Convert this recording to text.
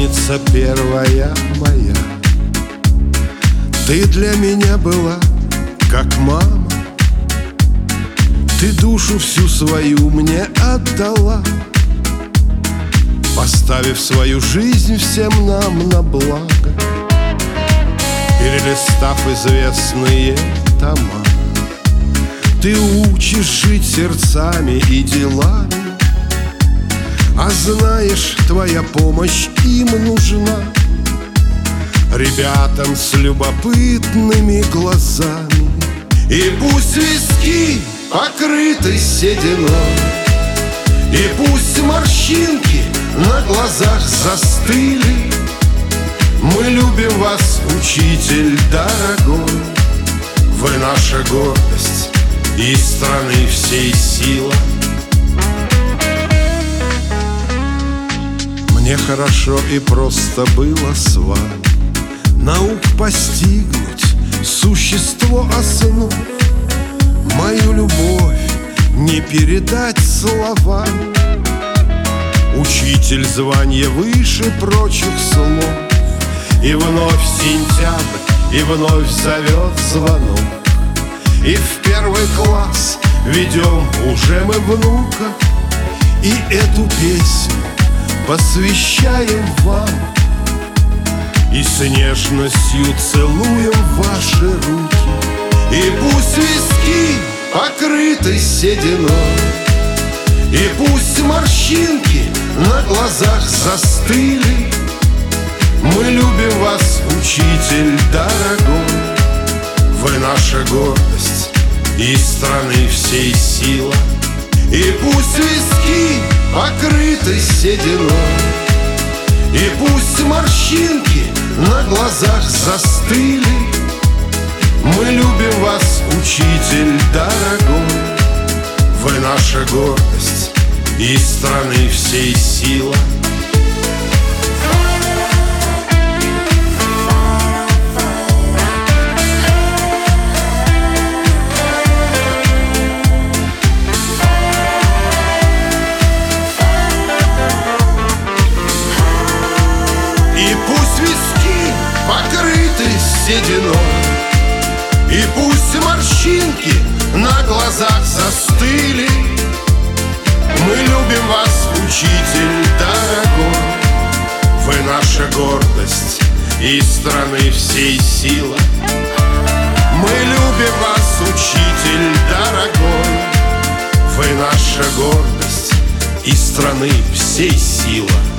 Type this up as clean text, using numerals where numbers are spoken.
Умница первая моя, ты для меня была как мама. Ты душу всю свою мне отдала, поставив свою жизнь всем нам на благо, перелистав известные тома. Ты учишь жить сердцами и делами, а знаешь, твоя помощь им нужна. Ребятам с любопытными глазами. И пусть виски покрыты сединой, и пусть морщинки на глазах застыли, мы любим вас, учитель дорогой. Вы наша гордость и страны всей сила. Мне хорошо и просто было с вами наук постигнуть, существо основ. Мою любовь не передать словами. Учитель звание выше прочих слов. И вновь сентябрь, и вновь зовет звонок, и в первый класс ведем уже мы внука. И эту песню посвящаем вам, и с нежностью целуем ваши руки. И пусть виски покрыты сединой, и пусть морщинки на глазах застыли, мы любим вас, учитель дорогой. Вы наша гордость и страны всей сила. И пусть виски покрыты сединой, и пусть морщинки на глазах застыли, мы любим вас, учитель дорогой. Вы наша гордость и страны всей сила. И пусть виски покрыты сединой, и пусть морщинки на глазах застыли, мы любим вас, учитель дорогой. Вы наша гордость и страны всей сила. Мы любим вас, учитель дорогой. Вы наша гордость и страны всей сила.